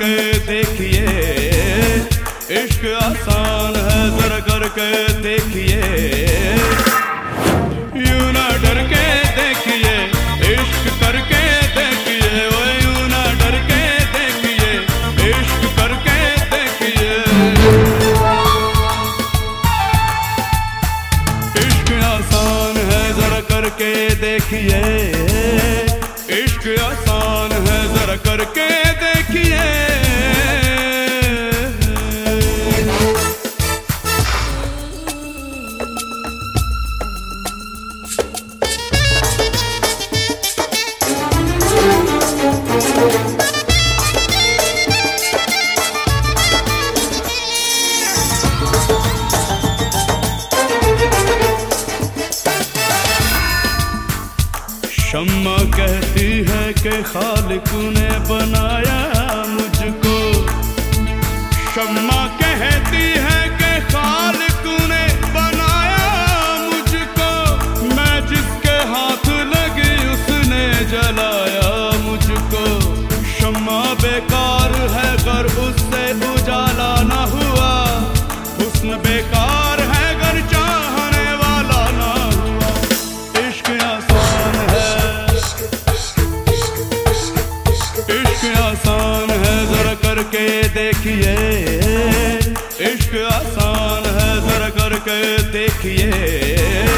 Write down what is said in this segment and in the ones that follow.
करके देखिए, इश्क आसान है जरा करके देखिए। यूं ना डर के देखिए, इश्क करके देखिए, वो यूं ना डर के देखिए, इश्क करके देखिए। इश्क आसान है जरा करके देखिए, इश्क आसान है जरा करके देखिए। शम्मा कहती है कि खालिक ने बनाया मुझको, शम्मा कहती है कि खालिक ने बनाया मुझको, मैं जिसके हाथ लगी उसने जलाया मुझको। शम्मा बेकार है गर उससे उजाला ना हुआ, हुस्न बेकार है गर चाहने वाला ना हुआ। इश्क आसान है, इश्क आसान है जरा करके देखिए, इश्क आसान है जरा करके देखिए।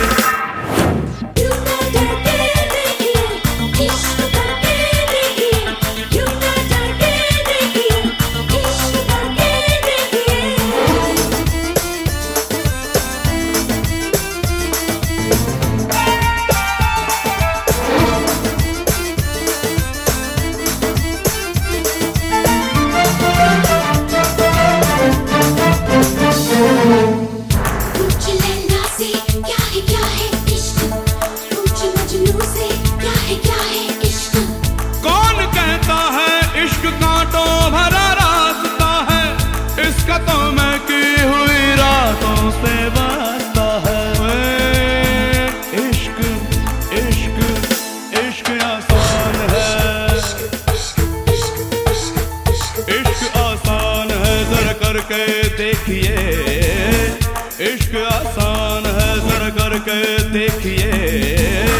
तो मैं की हुई रातों से वास्ता है। इश्क इश्क इश्क आसान है, इश्क आसान है जरा करके देखिए, इश्क आसान है जरा करके देखिए।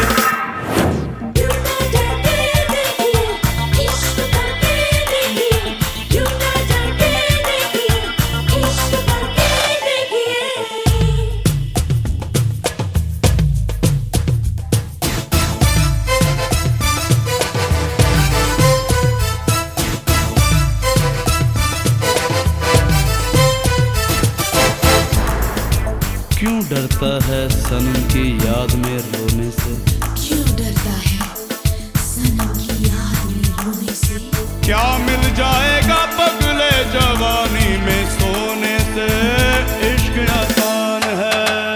क्यों डरता है सनम की याद में रोने से, क्यों डरता है सनम की याद में रोने से। क्या मिल जाएगा पगले जवानी में सोने से। इश्क आसान है,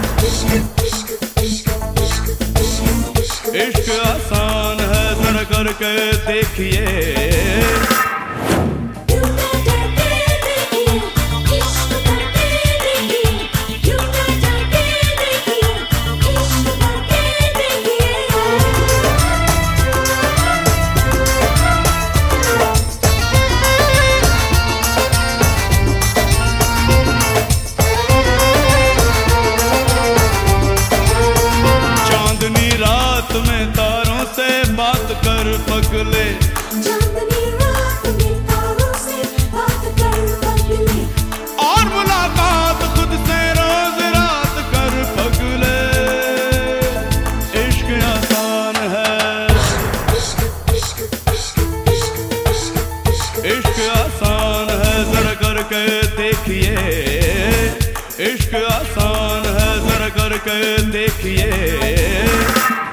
इश्क आसान है जरा करके देखिए। रात में तारों से बात कर पगले, चांदनी रात में तारों से बात कर पगले, और मुलाकात खुद से रोज रात कर पगले। इश्क आसान है, इश्क आसान है जरा करके देखिए, इश्क आसान है जरा करके देखिए।